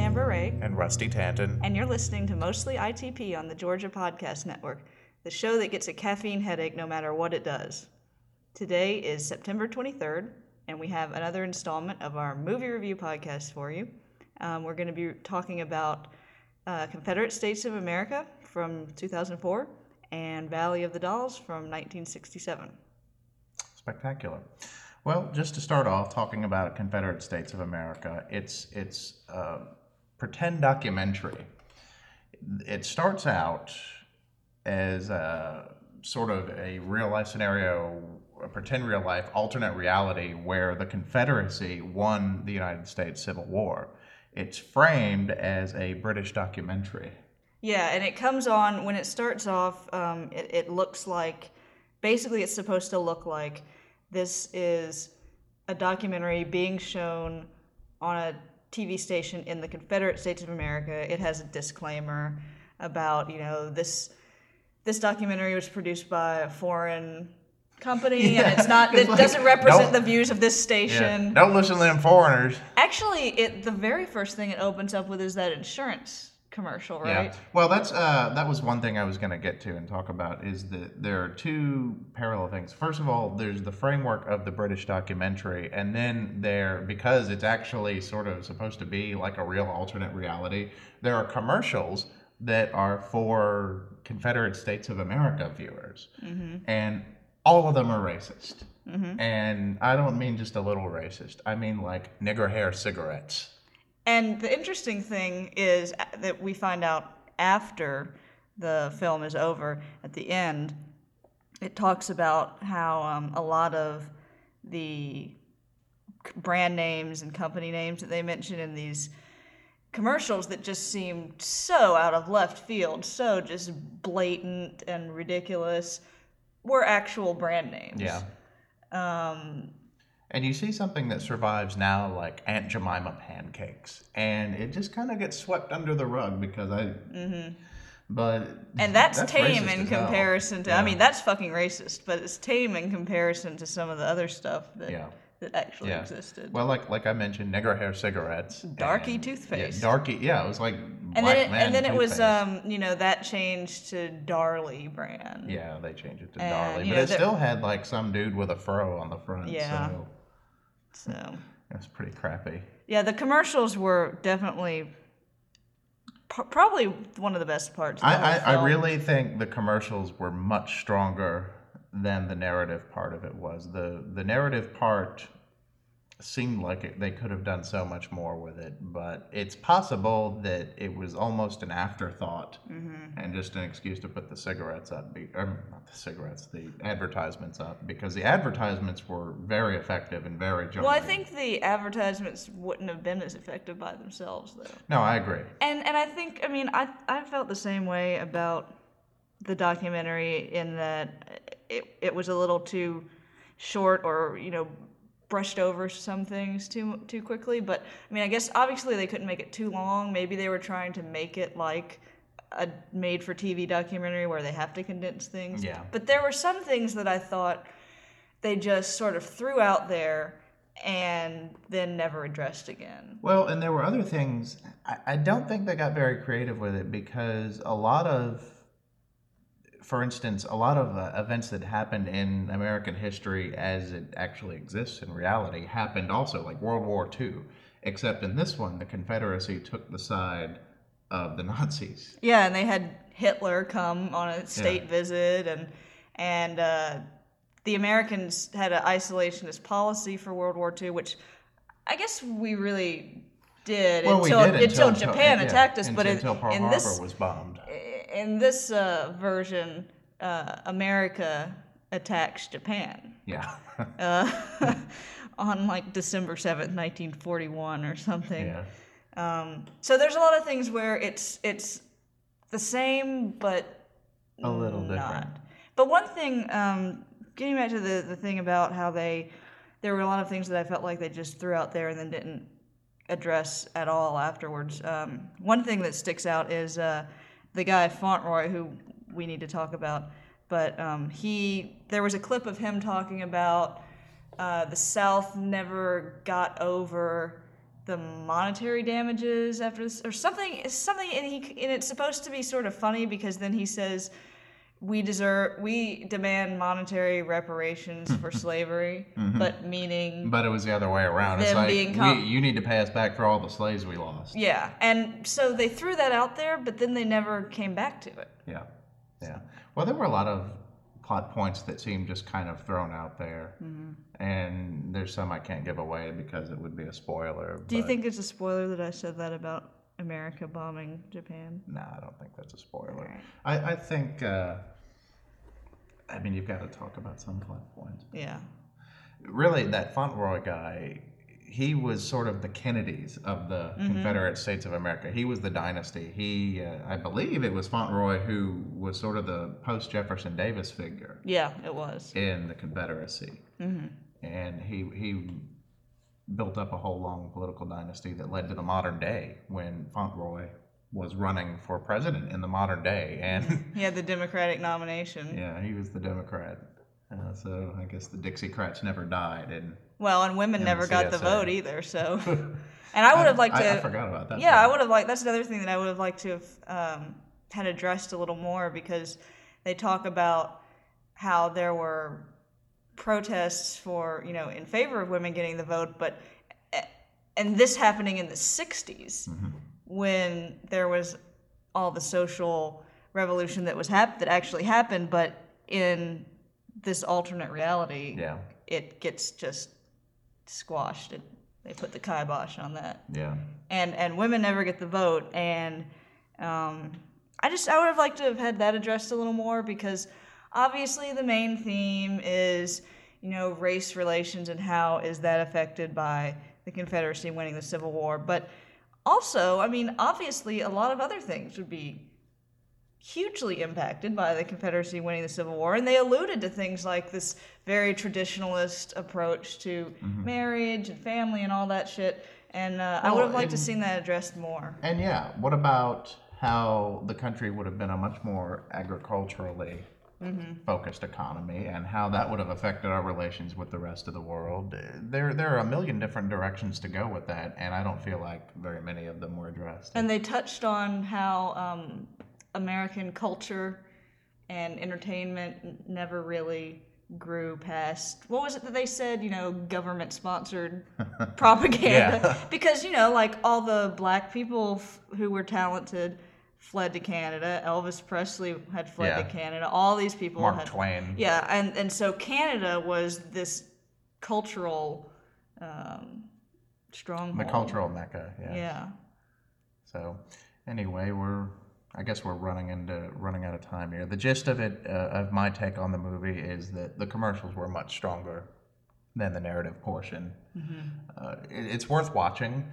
Amber Ray. And Rusty Tanton. And you're listening to Mostly ITP on the Georgia Podcast Network, the show that gets a caffeine headache no matter what it does. Today is September 23rd, and we have another installment of our movie review podcast for you. We're going to be talking about Confederate States of America from 2004 and Valley of the Dolls from 1967. Spectacular. Well, just to start off, talking about Confederate States of America, it's a pretend documentary. It starts out as a sort of a real-life scenario, a pretend real-life alternate reality where the Confederacy won the United States Civil War. It's framed as a British documentary. Yeah, and it comes on, when it starts off, it looks like, basically it's supposed to look like this is a documentary being shown on a TV station in the Confederate States of America. It has a disclaimer about, this documentary was produced by a foreign company, and it's not, it doesn't represent the views of this station. Yeah, don't listen to them foreigners. Actually, the very first thing it opens up with is that insurance commercial, right? Yeah. Well, that was one thing I was going to get to and talk about, is that there are two parallel things. First of all, there's the framework of the British documentary, and then because it's actually sort of supposed to be like a real alternate reality, there are commercials that are for Confederate States of America viewers. Mm-hmm. And all of them are racist. Mm-hmm. And I don't mean just a little racist. I mean like nigger hair cigarettes. And the interesting thing is that we find out after the film is over, at the end, it talks about how a lot of the brand names and company names that they mention in these commercials that just seemed so out of left field, so just blatant and ridiculous, were actual brand names. Yeah. And you see something that survives now, like Aunt Jemima pancakes, and it just kind of gets swept under the rug because But and that's tame in comparison to. Yeah. I mean, that's fucking racist, but it's tame in comparison to some of the other stuff that actually existed. Well, like I mentioned, nigger hair cigarettes, Darky toothpaste. Yeah, Darky. Yeah, it was like and then it was that changed to Darlie brand. Yeah, they changed it to Darlie, but it still had like some dude with a fro on the front. Yeah. So that's pretty crappy. Yeah, the commercials were definitely probably one of the best parts. I really think the commercials were much stronger than the narrative part of it was. The narrative part seemed like they could have done so much more with it, but it's possible that it was almost an afterthought and just an excuse to put the cigarettes up, not the cigarettes, the advertisements up, because the advertisements were very effective and very jarring. Well, I think the advertisements wouldn't have been as effective by themselves, though. No, I agree. And I think, I felt the same way about the documentary in that it was a little too short, or, brushed over some things too quickly. But I guess obviously they couldn't make it too long. Maybe they were trying to make it like a made-for-TV documentary where they have to condense things. Yeah. But there were some things that I thought they just sort of threw out there and then never addressed again. Well, and there were other things. I don't think they got very creative with it, because for instance, a lot of events that happened in American history as it actually exists in reality happened also, like World War II, except in this one, the Confederacy took the side of the Nazis. Yeah, and they had Hitler come on a state visit, and the Americans had an isolationist policy for World War II, which I guess we really did until Japan attacked us. But until Pearl Harbor was bombed. In this version, America attacks Japan. Yeah. On like December 7th, 1941 or something. Yeah. So there's a lot of things where it's the same, but a little not different. But one thing, getting back to the thing about how there were a lot of things that I felt like they just threw out there and then didn't address at all afterwards. One thing that sticks out is the guy Fauntleroy, who we need to talk about, but there was a clip of him talking about the South never got over the monetary damages after this, or something, and it's supposed to be sort of funny because then he says, we demand monetary reparations for slavery, but meaning But it was the other way around. It's them like, being you need to pay us back for all the slaves we lost. yeah, and so they threw that out there, but then they never came back to it. Yeah, yeah. Well, there were a lot of plot points that seemed just kind of thrown out there, and there's some I can't give away because it would be a spoiler. Do you think it's a spoiler that I said that about America bombing Japan? No, I don't think that's a spoiler. Right. I think, I mean, you've got to talk about some plot points. Yeah. Really, that Fauntleroy guy, he was sort of the Kennedys of the Confederate States of America. He was the dynasty. He, I believe it was Fauntleroy who was sort of the post-Jefferson Davis figure Yeah, it was. in the Confederacy. And he built up a whole long political dynasty that led to the modern day when Fauntleroy was running for president in the modern day. And He had the Democratic nomination. yeah, he was the Democrat. So I guess the Dixiecrats never died. And Well, and women the never got the CSA. vote either, so. And I would have liked to. I forgot about that. Yeah, I part. would have liked. That's another thing that I would have liked to have had addressed a little more because they talk about how there were protests for, in favor of women getting the vote, but and this happening in the 60s when there was all the social revolution that was that actually happened, but in this alternate reality, Yeah. it gets just squashed. They put the kibosh on that. Yeah. And women never get the vote. And I would have liked to have had that addressed a little more because obviously the main theme is, race relations and how is that affected by the Confederacy winning the Civil War. But also, obviously a lot of other things would be hugely impacted by the Confederacy winning the Civil War, and they alluded to things like this very traditionalist approach to marriage and family and all that shit, and I would have liked to seen that addressed more. And yeah, what about how the country would have been a much more agriculturally focused economy and how that would have affected our relations with the rest of the world? There are a million different directions to go with that, and I don't feel like very many of them were addressed. And they touched on how American culture and entertainment never really grew past, what was it that they said, government-sponsored propaganda. Yeah. Because, like all the black people who were talented fled to Canada. Elvis Presley had fled to Canada. All these people Mark Twain. Yeah, and so Canada was this cultural stronghold. The cultural mecca, yeah. Yeah. So, anyway, I guess we're running out of time here. The gist of it, of my take on the movie, is that the commercials were much stronger than the narrative portion. It's worth watching.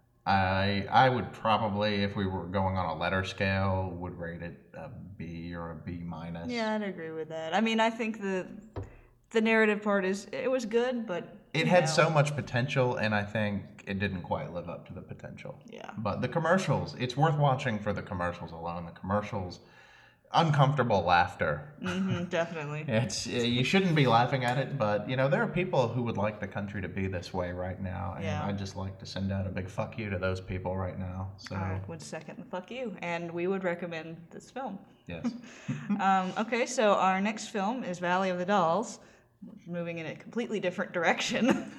I would probably, if we were going on a letter scale, would rate it a B or a B minus. Yeah, I'd agree with that. I think the narrative part it was good, but it had so much potential, and I think it didn't quite live up to the potential. Yeah. But the commercials, it's worth watching for the commercials alone. The commercials, uncomfortable laughter. Definitely. It's you shouldn't be laughing at it, but there are people who would like the country to be this way right now, and Yeah. I'd just like to send out a big fuck you to those people right now. So I would second the fuck you, and we would recommend this film. yes, Okay, so our next film is Valley of the Dolls, moving in a completely different direction.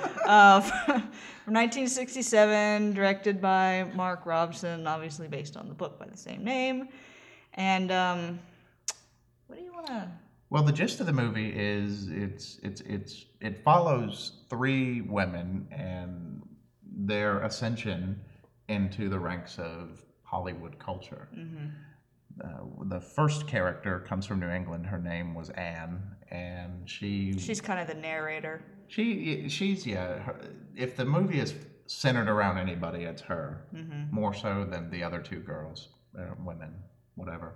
From 1967, directed by Mark Robson, obviously based on the book by the same name. And what do you want to? well, the gist of the movie is it follows three women and their ascension into the ranks of Hollywood culture. The first character comes from New England. Her name was Anne, and She's kind of the narrator. she's if the movie is centered around anybody, it's her more so than the other two girls, women, whatever.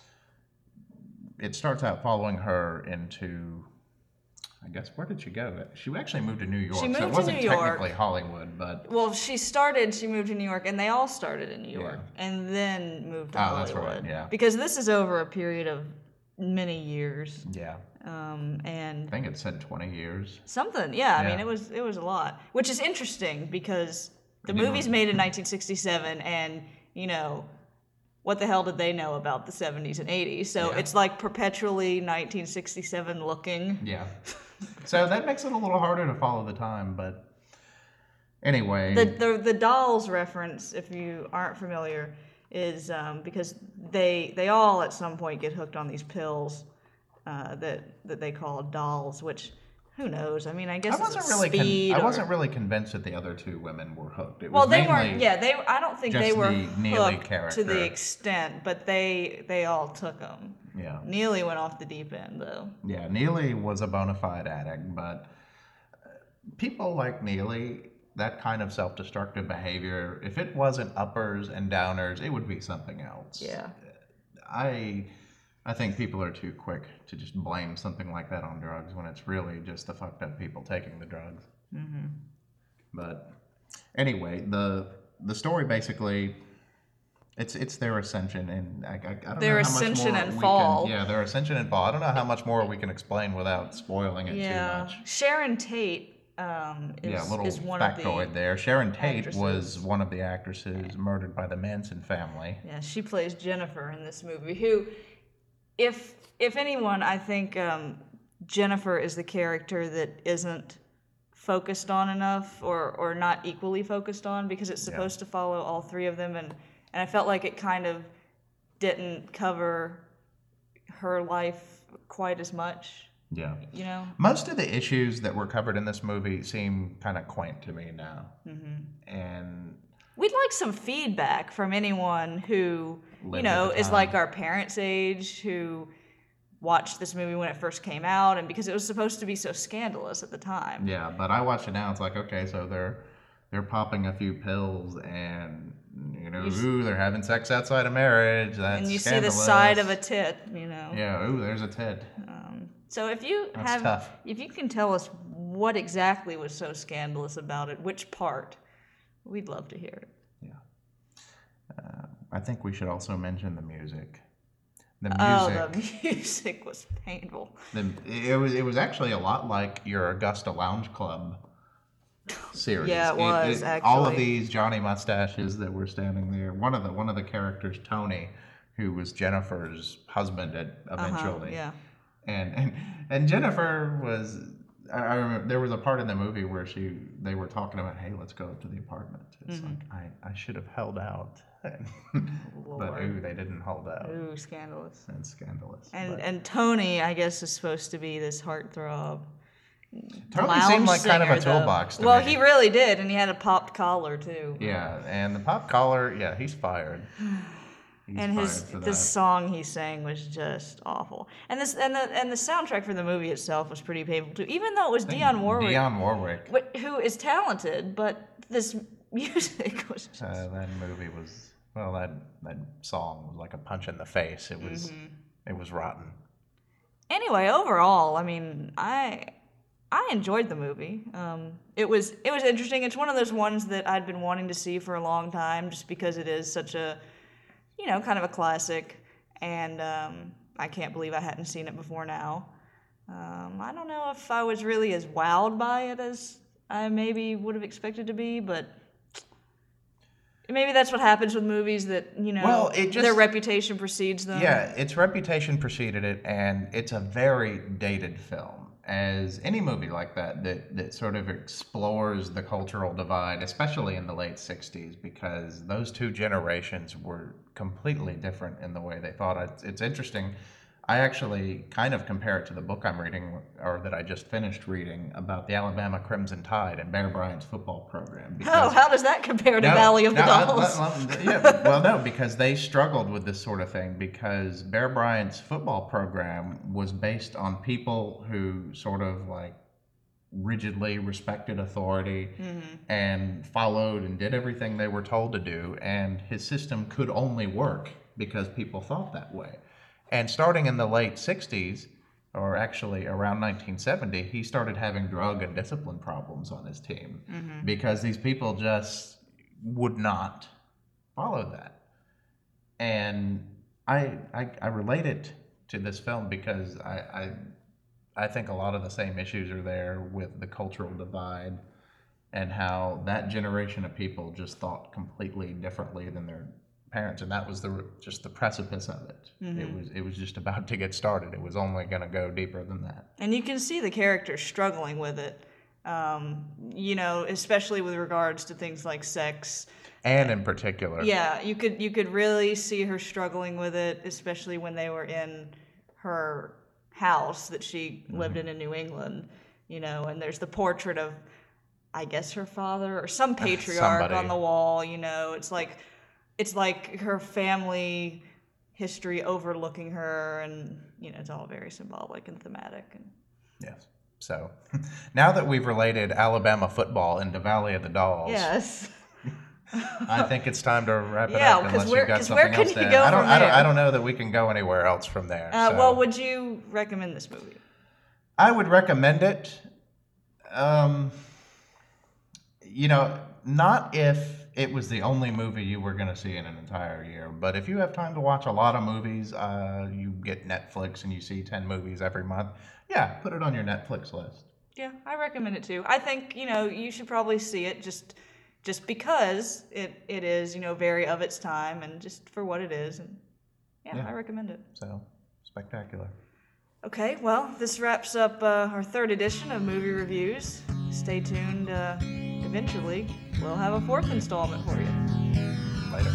It starts out following her into, I guess, where did she go? She actually moved to New York, She moved so it to wasn't New York. technically Hollywood, but Well, she moved to New York, and they all started in New York, and then moved to Oh, that's Hollywood. right, yeah. Because this is over a period of many years, yeah, and I think it said 20 years. something. Yeah, I mean, Yeah. it was a lot, which is interesting because The movie's made in 1967, and, you know, what the hell did they know about the 70s and 80s? So Yeah. it's like perpetually 1967 looking. Yeah. So that makes it a little harder to follow the time, but anyway. The dolls reference, if you aren't familiar, is because they all at some point get hooked on these pills that they call dolls, which who knows? I mean, I guess it's speed. I wasn't really convinced that the other two women were hooked. It was Well, they mainly weren't. Yeah, I don't think they just were the Neely hooked character. to the extent, but they all took them. Yeah. Neely went off the deep end, though. Yeah, Neely was a bona fide addict, but people like Neely, that kind of self-destructive behavior, if it wasn't uppers and downers, it would be something else. Yeah. I think people are too quick to just blame something like that on drugs when it's really just the fucked up people taking the drugs. Mm-hmm. But anyway, the story basically, it's their ascension, and I don't Their know how much ascension more and we fall. Can, yeah, their ascension and fall. I don't know how much more we can explain without spoiling it too much. Sharon Tate Little is one factoid of the there. Sharon Tate actresses. was one of the actresses murdered by the Manson family. Yeah, she plays Jennifer in this movie, who, if anyone, I think Jennifer is the character that isn't focused on enough or not equally focused on, because it's supposed to follow all three of them, and I felt like it kind of didn't cover her life quite as much. Yeah. You know? Most of the issues that were covered in this movie seem kind of quaint to me now. Mm-hmm. And we'd like some feedback from anyone who, lived at the is time. like our parents' age, who watched this movie when it first came out, and because it was supposed to be so scandalous at the time. Yeah, but I watch it now. It's like, okay, so they're popping a few pills, and they're having sex outside of marriage. That's And you scandalous. see the side of a tit, Yeah, there's a tit. So if you tough. if you can tell us what exactly was so scandalous about it, which part, we'd love to hear it. Yeah. I think we should also mention the music. The music was painful. It was actually a lot like your Augusta Lounge Club series. Yeah, it was actually. All of these Johnny mustaches that were standing there. One of the characters, Tony, who was Jennifer's husband eventually. Yeah. And Jennifer was. I remember there was a part in the movie where they were talking about, hey, let's go up to the apartment. It's like I should have held out. But they didn't hold out. Ooh, scandalous. It's scandalous. And Tony, I guess, is supposed to be this heartthrob. Tony seemed like kind of a singer, though. toolbox to me. Well, he really did, and he had a popped collar too. Yeah, and the pop collar, he's fired. He's And fired for the that. song he sang was just awful. And the soundtrack for the movie itself was pretty painful too. Even though it was Dionne Warwick, who is talented, but this music was just... that movie was that song was like a punch in the face. It was it was rotten. Anyway, overall, I mean, I enjoyed the movie. It was interesting. It's one of those ones that I'd been wanting to see for a long time, just because it is such a, kind of a classic, and I can't believe I hadn't seen it before now. I don't know if I was really as wowed by it as I maybe would have expected to be, but maybe that's what happens with movies that, their reputation precedes them. Yeah, its reputation preceded it, and it's a very dated film. As any movie like that sort of explores the cultural divide, especially in the late 60s, because those two generations were completely different in the way they thought. It's interesting. I actually kind of compare it to the book I'm reading, or that I just finished reading, about the Alabama Crimson Tide and Bear Bryant's football program. How does that compare to Valley of the Dolls? No, because they struggled with this sort of thing, because Bear Bryant's football program was based on people who sort of like rigidly respected authority and followed and did everything they were told to do, and his system could only work because people thought that way. And starting in the late 60s, or actually around 1970, he started having drug and discipline problems on his team because these people just would not follow that. And I relate it to this film because I think a lot of the same issues are there with the cultural divide and how that generation of people just thought completely differently than their parents, and that was just the precipice of it. It was just about to get started. It was only going to go deeper than that. And you can see the characters struggling with it, especially with regards to things like sex. And in particular. Yeah, you could really see her struggling with it, especially when they were in her house that she lived in New England, and there's the portrait of, I guess, her father or some patriarch Somebody. on the wall, it's like her family history overlooking her, and it's all very symbolic and thematic. And yes. So now that we've related Alabama football into Valley of the Dolls, yes, I think it's time to wrap it Yeah, up. 'cause Unless where- you've got 'cause something where can else to you add. go I don't. from I don't. there? I don't know that we can go anywhere else from there. So. well, would you recommend this movie? I would recommend it. Not if it was the only movie you were going to see in an entire year, but if you have time to watch a lot of movies, you get Netflix and you see 10 movies every month. Yeah, put it on your Netflix list. Yeah, I recommend it too. I think, you should probably see it just because it is, very of its time and just for what it is. And yeah. I recommend it. So, spectacular. Okay, well, this wraps up our third edition of Movie Reviews. Stay tuned. Eventually, we'll have a fourth installment for you. Later.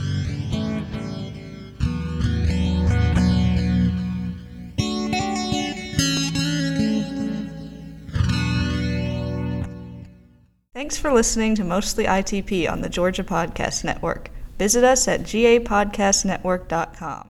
Thanks for listening to Mostly ITP on the Georgia Podcast Network. Visit us at gapodcastnetwork.com.